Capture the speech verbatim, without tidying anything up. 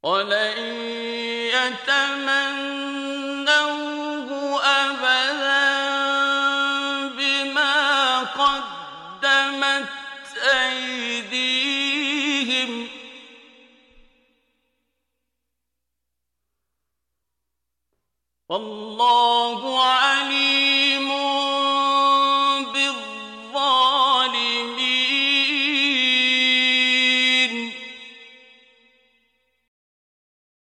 وَلَن يَتَمَنَّوْهُ أَبَدًا بِمَا قَدَّمَتْ أَيْدِيهِمْ ۗ وَاللَّهُ